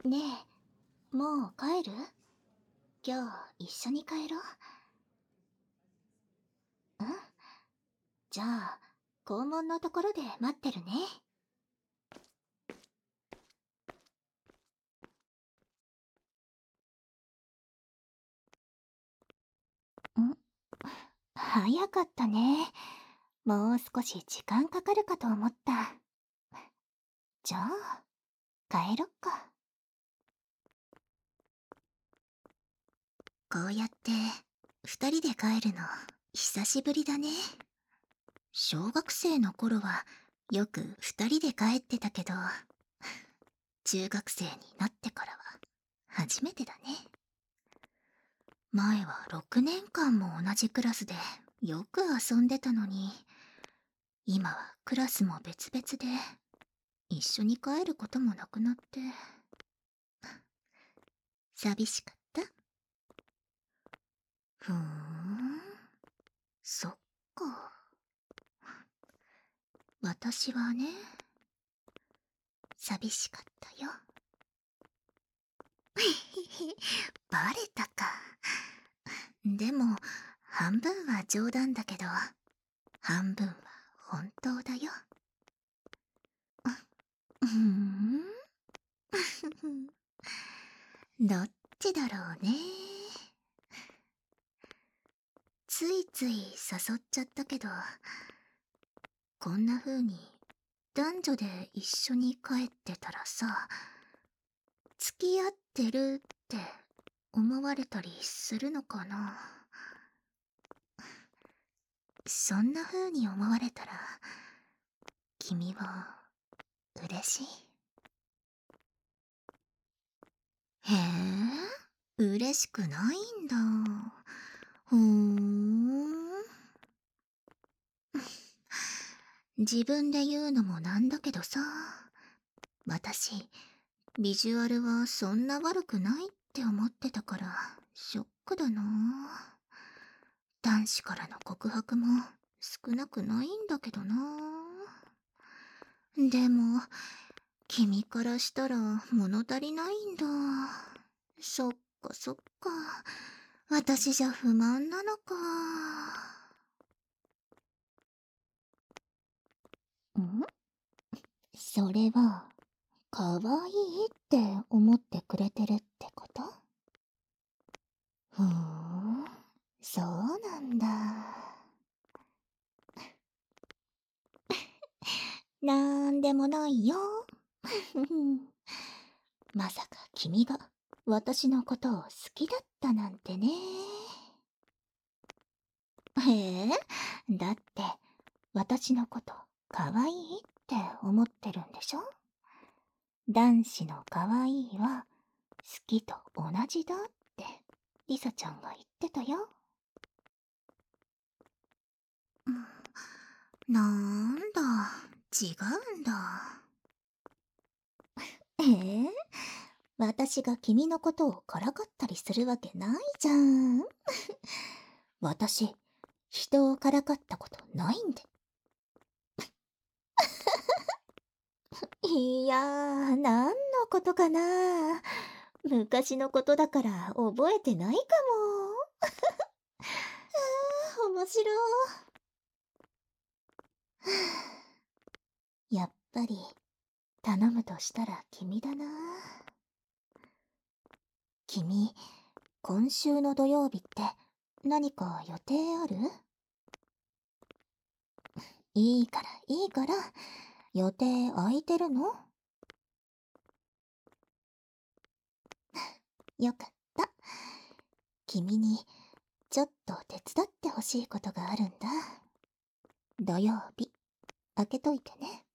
ねえ、もう帰る？今日一緒に帰ろう。うん、じゃあ、校門のところで待ってるね。ん、早かったね。もう少し時間かかるかと思った。じゃあ、帰ろっか。こうやって二人で帰るの久しぶりだね。小学生の頃はよく二人で帰ってたけど、中学生になってからは初めてだね。前は6年間も同じクラスでよく遊んでたのに、今はクラスも別々で一緒に帰ることもなくなって、寂しかった？ふーん、そっか。私はね、寂しかったよ。バレたか。でも、半分は冗談だけど、半分は本当だよ。うーん。どっちだろうね。ついつい誘っちゃったけど、こんな風に男女で一緒に帰ってたらさ、付き合ってるって思われたりするのかな。そんな風に思われたら、君は嬉しい？へえ、嬉しくないんだ。ふーん。自分で言うのもなんだけどさ、私、ビジュアルはそんな悪くないって思ってたから、ショックだな。男子からの告白も少なくないんだけどな。でも、君からしたら物足りないんだ。そっかそっか。私じゃ不満なのか。ん？それは、可愛いって思ってくれてるってこと？ふーん、そうなんだ。なんでもないよ。まさか君が私のことを好きだったなんてね。へえ、だって私のこと可愛いって思ってるんでしょ？男子の可愛いは好きと同じだってリサちゃんが言ってたよ。なんだ、違うんだ。私が君のことをからかったりするわけないじゃん。私、人をからかったことないんで。いやー、何のことかな。昔のことだから覚えてないかも。面白い。やっぱり、頼むとしたら君だな。君、今週の土曜日って何か予定ある？いいからいいから、予定空いてるの？よかった。君にちょっと手伝ってほしいことがあるんだ。土曜日、開けといてね。